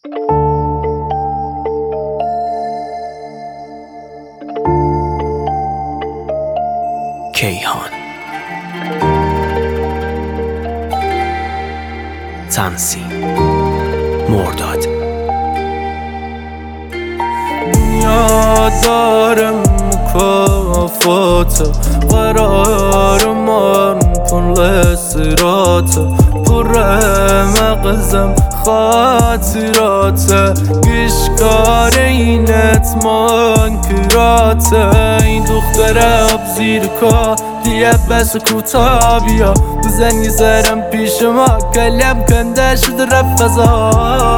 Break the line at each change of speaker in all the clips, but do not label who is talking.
کیهان تنظیم مرداد.
دنیا داره مکافات، قرار من پر سرات، پر مغزم خاطرات، گشکار اینت منکرات. این دختر اب زیر کالیه بس کوتا بیا بزن یه سرم پیش ما، کلم کنده شد رفت فضا.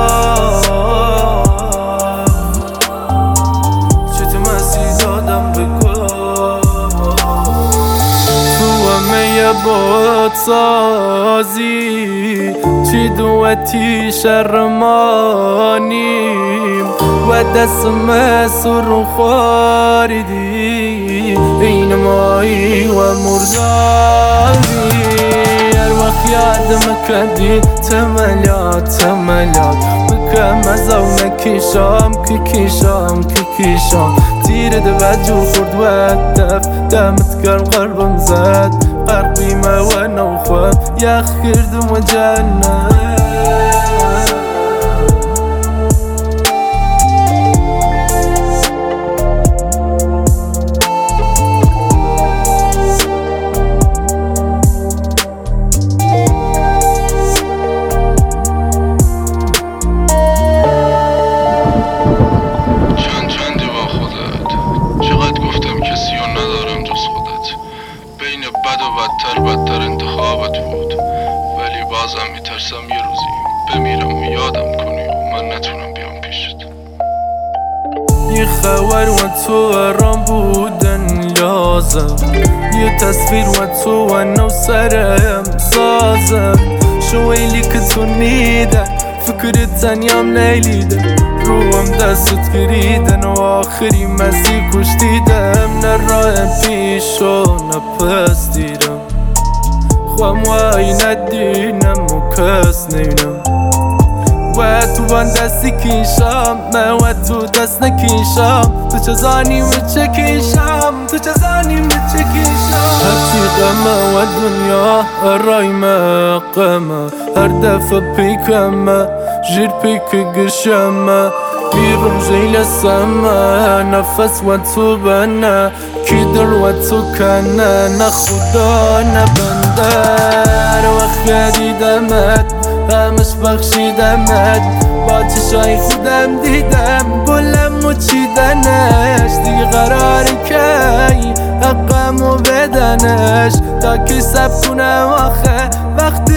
چطور مسیح دادم بگو تو همه باد سازی، چی دوتی شرمانیم و دست مسور خاریدی، این مایی و مردادی. هر وقت یادم کردی تملیات بکم از او نکیشم که کیشم تیر دوت جور خورد و دف دمت گرم قلبم زد، قرقیمه و نوخواب یخ کردم و جنت.
بدتر انتخابت بود، ولی بازم میترسم یه روزی بمیرم و یادم کنی و من نتونم بیام پیشت.
یه خبر و تو آرام بودن لازم، یه تصویر و تو و نو سرم سازم، شویلی که تو نیدن فکرت تنیام نیلیدن، روم دستت گریدن و آخری مزی کشتیدم، نه راه پیش و نه پس دیدم، خوام وای ندینم و کس نینم و تو بان دستی کیشم من و تو دست نکیشم، تو چه زانی و چه کیشم هرچی غمه و دنیا رای مقامه، هر دفعه پیکمه جیر پیک گشمه، بیرون جیل سمه نفس و تو بنه، کی دل و تو کنه نه خدا نه بنده. هر وقت دیدمت همش بخشیدمت، با چشای خودم دیدم گلم و چیدنش، دیگه قرار کی حقمو بدنش تا که سب کنم آخه وقتی